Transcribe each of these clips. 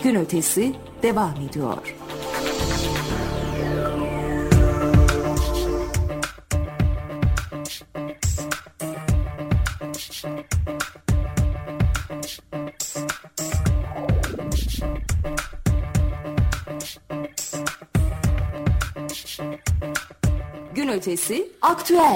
Gün Ötesi devam ediyor. Gün Ötesi aktüel.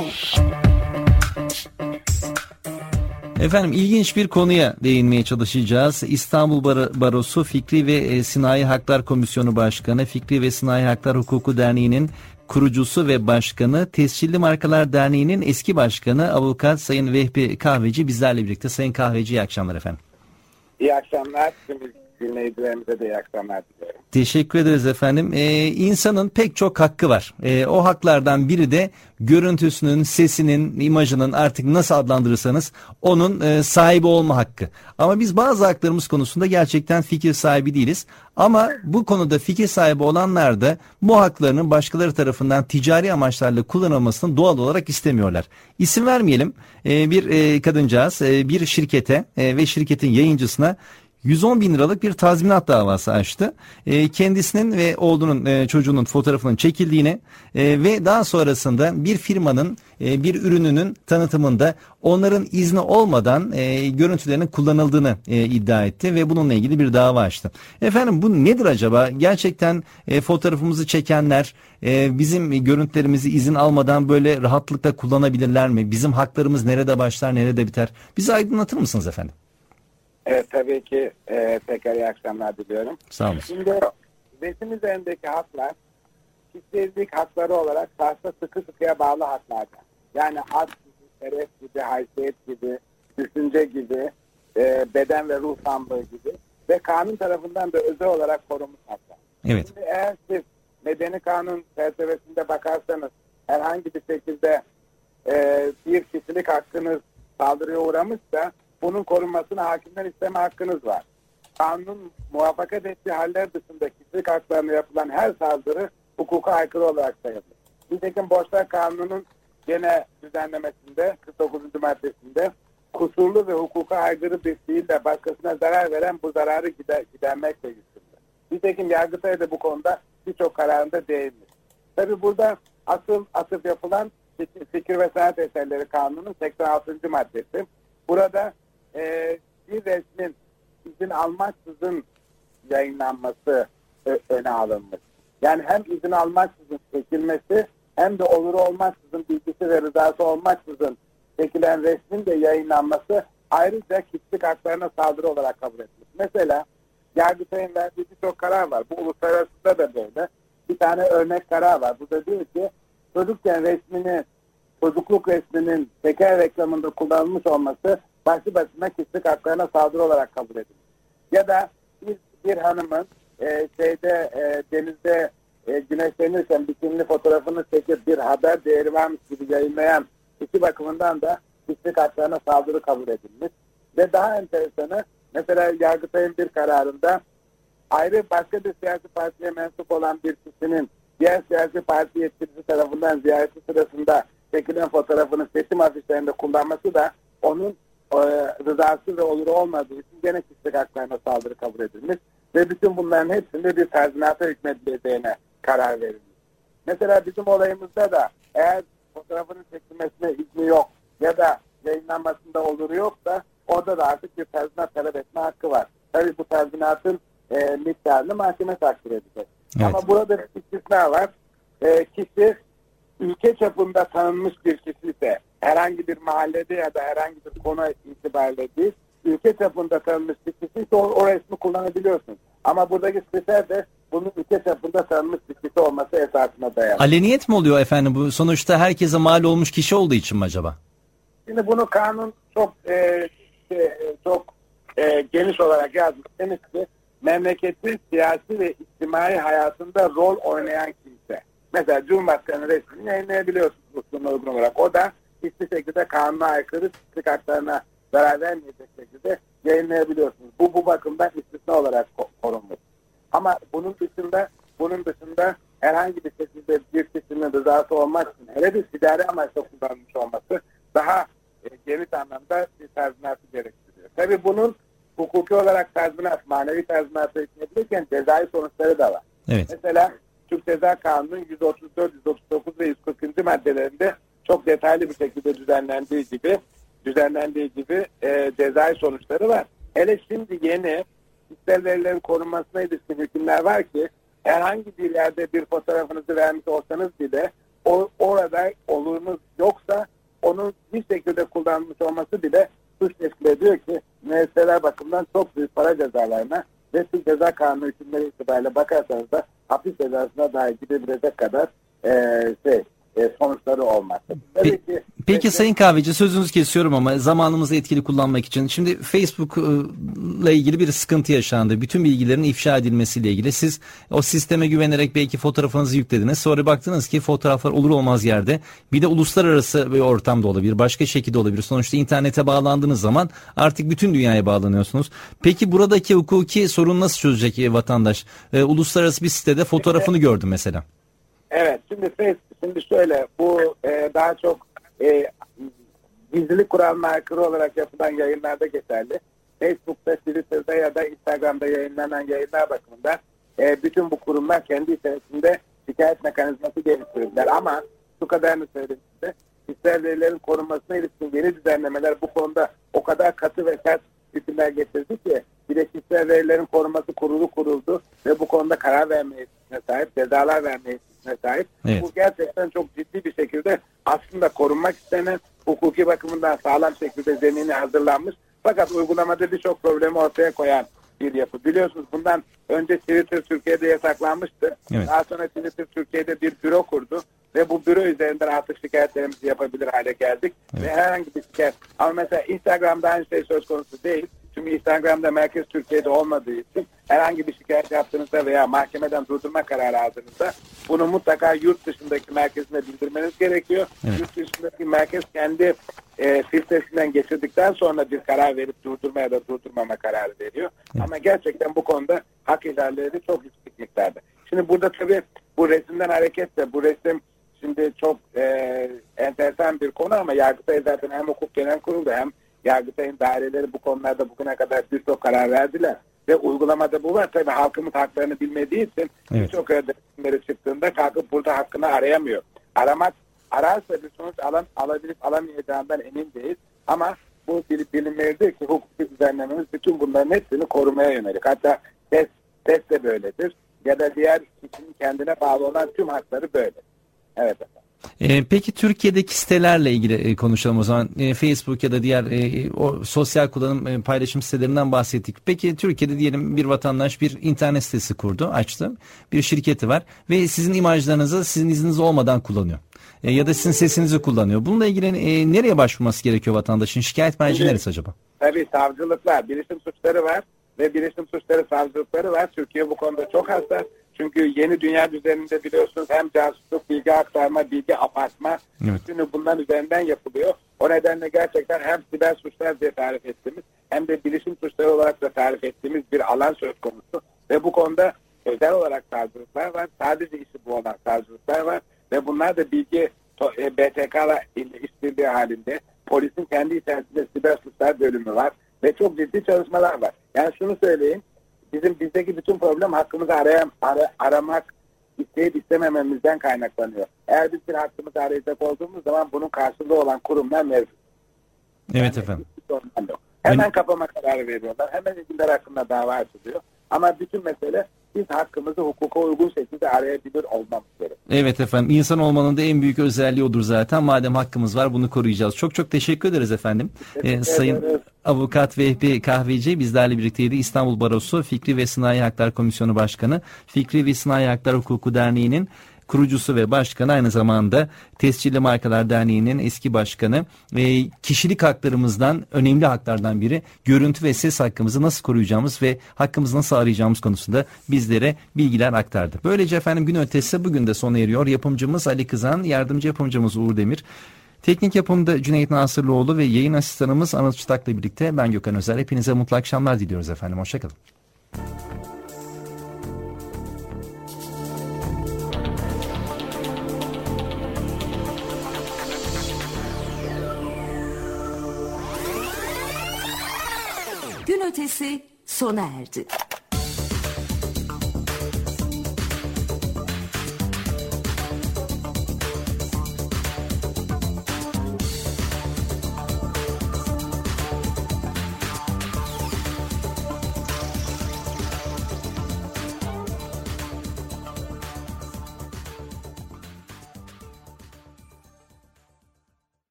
Efendim ilginç bir konuya değinmeye çalışacağız. İstanbul Barosu Fikri ve Sinayi Haklar Komisyonu Başkanı, Fikri ve Sinayi Haklar Hukuku Derneği'nin kurucusu ve başkanı, Tescilli Markalar Derneği'nin eski başkanı Avukat Sayın Vehbi Kahveci bizlerle birlikte. Sayın Kahveci, iyi akşamlar efendim. İyi akşamlar. Tüm dinleyicilerimize de iyi akşamlar diliyorum. Teşekkür ederiz efendim. İnsanın pek çok hakkı var. O haklardan biri de görüntüsünün, sesinin, imajının, artık nasıl adlandırırsanız onun sahibi olma hakkı. Ama biz bazı haklarımız konusunda gerçekten fikir sahibi değiliz. Ama bu konuda fikir sahibi olanlar da bu haklarının başkaları tarafından ticari amaçlarla kullanılmasını doğal olarak istemiyorlar. İsim vermeyelim. Bir kadıncağız bir şirkete ve şirketin yayıncısına 110 bin liralık bir tazminat davası açtı. Kendisinin ve oğlunun, çocuğunun fotoğrafının çekildiğini ve daha sonrasında bir firmanın bir ürününün tanıtımında onların izni olmadan görüntülerinin kullanıldığını iddia etti ve bununla ilgili bir dava açtı. Efendim bu nedir acaba? Gerçekten fotoğrafımızı çekenler bizim görüntülerimizi izin almadan böyle rahatlıkla kullanabilirler mi? Bizim haklarımız nerede başlar, nerede biter? Bizi aydınlatır mısınız efendim? Evet, tabii ki tekrar iyi akşamlar diliyorum. Sağ olun. Şimdi resim üzerindeki haklar kişilik hakları olarak şahsa sıkı sıkıya bağlı haklardan. Yani ad gibi, şeref gibi, haysiyet gibi, düşünce gibi, beden ve ruh sağlığı gibi ve kanun tarafından da özel olarak korunmuş haklar. Evet. Şimdi eğer siz medeni kanun çerçevesinde bakarsanız herhangi bir şekilde bir kişilik hakkınız saldırıya uğramışsa bunun korunmasına hakimden isteme hakkınız var. Kanunun muvaffakat ettiği haller dışında kişilik haklarına yapılan her saldırı hukuka aykırı olarak sayılır. Nitekim Borçlar Kanunu'nun gene düzenlemesinde 49. maddesinde kusurlu ve hukuka aykırı bir fiille başkasına zarar veren bu zararı gidermekle yükümlüdür. Nitekim Yargıtay da bu konuda birçok kararında değinmiş. Tabi burada asıl atıf yapılan Fikir ve Sanat Eserleri Kanunu'nun 86. maddesi. Burada bir resmin izin almaksızın yayınlanması öne alınmış. Yani hem izin almaksızın çekilmesi hem de oluru olmaksızın bilgisi ve rızası olmaksızın çekilen resmin de yayınlanması ayrıca kişilik haklarına saldırı olarak kabul edilmiş. Mesela Yargıtay'ın verdiği birçok karar var. Bu uluslararasında da böyle. Bir tane örnek karar var. Bu da diyor ki çocukluk resminin teker reklamında kullanılmış olması başlı başına kişilik haklarına saldırı olarak kabul edilir. Ya da bir hanımın denizde güneşlenirken bikinili fotoğrafını çekip bir haber değeri varmış gibi yayınlayan kişi bakımından da kişilik haklarına saldırı kabul edilmiş. Ve daha enteresanı, mesela Yargıtay'ın bir kararında ayrı başka bir siyasi partiye mensup olan bir kişinin diğer siyasi parti yetkilisi tarafından ziyareti sırasında çekilen fotoğrafını seçim afişlerinde kullanması da onun rızası ve oluru olmadığı için gene kişilik haklarına saldırı kabul edilmiş ve bütün bunların hepsinde bir tazminata hükmedileceğine karar verilmiş. Mesela bizim olayımızda da eğer fotoğrafının çekilmesine izni yok ya da yayınlanmasında oluru yoksa orada da artık bir tazminat talep etme hakkı var. Tabii bu tazminatın miktarını mahkeme takdir edecek. Evet. Ama burada bir istisna var. Kişi ülke çapında tanınmış bir kişi ise herhangi bir mahallede ya da herhangi bir konu itibariyle değil, ülke çapında tanınmış bir kişi ise o resmi kullanabiliyorsun. Ama buradaki kriter de bunun ülke çapında tanınmış bir kişi olması esasına dayanır. Aleniyet mi oluyor efendim bu? Sonuçta herkese mal olmuş kişi olduğu için mi acaba? Şimdi bunu kanun çok geniş olarak yazmış. Demiş ki memleketin siyasi ve içtimai hayatında rol oynayan kimse. Mesela Cumhurbaşkanı resmini yayınlayabiliyorsunuz usulüne uygun olarak. O da hiçbir şekilde kanuna aykırı kişilik haklarına zarar vermeyecek şekilde yayınlayabiliyorsunuz. Bu bakımdan istisna olarak korunmuş. Ama bunun dışında herhangi bir şekilde bir kişinin rızası olmaksızın hele bir idari amaçla kullanılmış olması daha geniş anlamda bir tazminatı gerektiriyor. Tabii bunun hukuki olarak tazminat, manevi tazminat edilebilirken cezai sonuçları da var. Evet. Mesela Türk Ceza Kanunu'nun 134, 139 ve 140. maddelerinde çok detaylı bir şekilde düzenlendiği gibi cezai sonuçları var. Hele şimdi yeni kişisel verilerin korunmasına ilişkin hükümler var ki herhangi bir yerde bir fotoğrafınızı vermiş olsanız bile orada olurunuz yoksa onun bir şekilde kullanılmış olması bile suç teşkil ediyor ki müesseseler bakımından çok büyük para cezalarına ve Türk Ceza Kanunu hükümleri itibariyle bakarsanız da hapis cezasına dahi gidebilecek kadar sonuçları olmakta. Peki Sayın Kahveci, sözünüzü kesiyorum ama zamanımızı etkili kullanmak için. Şimdi Facebook'la ilgili bir sıkıntı yaşandı. Bütün bilgilerin ifşa edilmesiyle ilgili. Siz o sisteme güvenerek belki fotoğrafınızı yüklediniz. Sonra baktınız ki fotoğraflar olur olmaz yerde. Bir de uluslararası bir ortamda olabilir. Başka şekilde olabilir. Sonuçta internete bağlandığınız zaman artık bütün dünyaya bağlanıyorsunuz. Peki buradaki hukuki sorun nasıl çözecek vatandaş? Uluslararası bir sitede fotoğrafını gördüm mesela. Evet, şimdi şöyle, bu daha çok gizlilik kuralına aykırı olarak yapılan yayınlarda geçerli. Facebook'ta, Twitter'da ya da Instagram'da yayınlanan yayınlar bakımından bütün bu kurumlar kendi içerisinde şikayet mekanizması geliştirdiler. Ama şu kadarını söyleyeyim size, kişisel verilerin korunmasına ilişkin yeni düzenlemeler bu konuda o kadar katı ve sert hükümler getirdi ki bir de kişisel verilerin korunması kurulu kuruldu ve bu konuda karar verme yetkisine sahip, cezalar verme yetkisine sahip. Evet. Bu gerçekten çok ciddi bir şekilde aslında korunmak istenen, hukuki bakımından sağlam şekilde zemini hazırlanmış. Fakat uygulamada birçok problemi ortaya koyan bir yapı. Biliyorsunuz bundan önce Twitter Türkiye'de yasaklanmıştı. Evet. Daha sonra Twitter Türkiye'de bir büro kurdu ve bu büro üzerinden artık şikayetlerimizi yapabilir hale geldik. Evet. Ve herhangi bir şikayet. Ama mesela Instagram'da aynı şey söz konusu değil. Çünkü Instagram'da merkez Türkiye'de olmadığı için herhangi bir şikayet yaptığınızda veya mahkemeden durdurma kararı aldığınızda bunu mutlaka yurt dışındaki merkezine bildirmeniz gerekiyor. Evet. Yurt dışındaki merkez kendi filtresinden geçirdikten sonra bir karar verip durdurma ya da durdurmama kararı veriyor. Evet. Ama gerçekten bu konuda hak ihlalleri çok yüksek miktarda. Şimdi burada tabii bu resimden hareketle, bu resim şimdi çok enteresan bir konu ama Yargıtay zaten hem Hukuk Genel Kurulu hem Yargıtay'ın daireleri bu konularda bugüne kadar birçok karar verdiler. Ve uygulamada bu var. Tabii halkımız haklarını bilmediği için Evet. birçok resimleri çıktığında kalkıp burada hakkını arayamıyor. Ararsa bir sonuç alabilip alamayacağından emin değil. Ama bu bilinmelidir ki hukuki düzenlememiz bütün bunların hepsini korumaya yönelik. Hatta test de böyledir. Ya da diğer kişinin kendine bağlı olan tüm hakları böyle. Evet efendim. Peki Türkiye'deki sitelerle ilgili konuşalım o zaman. Facebook ya da diğer o sosyal kullanım paylaşım sitelerinden bahsettik. Peki Türkiye'de diyelim bir vatandaş bir internet sitesi kurdu, açtı. Bir şirketi var ve sizin imajlarınızı sizin izniniz olmadan kullanıyor. Ya da sizin sesinizi kullanıyor. Bununla ilgili nereye başvurması gerekiyor vatandaşın? Şikayet merci neresi acaba? Tabii savcılıklar, bilişim suçları var ve bilişim suçları savcılıkları var. Türkiye bu konuda çok hassas. Çünkü yeni dünya düzeninde biliyorsunuz hem casusluk, bilgi aktarma, bilgi apartma, evet. Bütün bunların üzerinden yapılıyor. O nedenle gerçekten hem siber suçlar diye tarif ettiğimiz hem de bilişim suçları olarak da tarif ettiğimiz bir alan söz konusu. Ve bu konuda özel olarak savcılıklar var. Sadece işi bu olan savcılıklar var. Ve bunlar da bilgi BTK'la işbirliği halinde. Polisin kendi içerisinde siber suçlar bölümü var. Ve çok ciddi çalışmalar var. Yani şunu söyleyeyim. Bizdeki bütün problem hakkımızı aramak, isteyip istemememizden kaynaklanıyor. Eğer biz bir hakkımızı arayacak olduğumuz zaman bunun karşılığı olan kurumlar mevcut. Evet efendim. Hemen kapama kararı veriyorlar. Hemen ilgiler hakkında dava açılıyor. Ama bütün mesele biz hakkımızı hukuka uygun şekilde arayabilir olmamız gerekiyor. Evet efendim. İnsan olmanın da en büyük özelliği odur zaten. Madem hakkımız var bunu koruyacağız. Çok çok teşekkür ederiz efendim. Sayın Avukat Vehbi Kahveci bizlerle birlikteydi. İstanbul Barosu Fikri ve Sınai Haklar Komisyonu Başkanı, Fikri ve Sınai Haklar Hukuku Derneği'nin kurucusu ve başkanı, aynı zamanda Tescilli Markalar Derneği'nin eski başkanı. Kişilik haklarımızdan önemli haklardan biri görüntü ve ses hakkımızı nasıl koruyacağımız ve hakkımızı nasıl arayacağımız konusunda bizlere bilgiler aktardı. Böylece efendim gün ötesi bugün de sona eriyor. Yapımcımız Ali Kızan, yardımcı yapımcımız Uğur Demir. Teknik yapımda Cüneyt Nasırlıoğlu ve yayın asistanımız Anıl Çıtak'la birlikte ben Gökhan Özer. Hepinize mutlu akşamlar diliyoruz efendim. Hoşçakalın. Gün Ötesi sona erdi.